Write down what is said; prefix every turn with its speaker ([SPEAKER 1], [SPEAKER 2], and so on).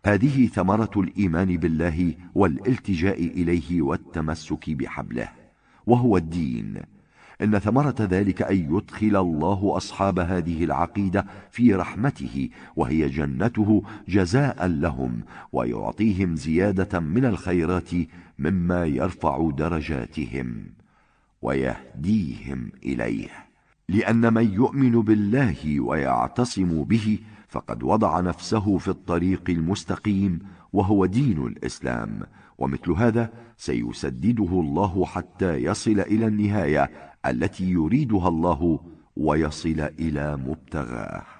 [SPEAKER 1] هذه ثمرة الإيمان بالله والالتجاء إليه والتمسك بحبله، وهو الدين. إن ثمرة ذلك أن يدخل الله أصحاب هذه العقيدة في رحمته، وهي جنته جزاء لهم، ويعطيهم زيادة من الخيرات مما يرفع درجاتهم ويهديهم إليه. لأن من يؤمن بالله ويعتصم به فقد وضع نفسه في الطريق المستقيم، وهو دين الإسلام. ومثل هذا سيسدده الله حتى يصل إلى النهاية التي يريدها الله ويصل إلى مبتغاه.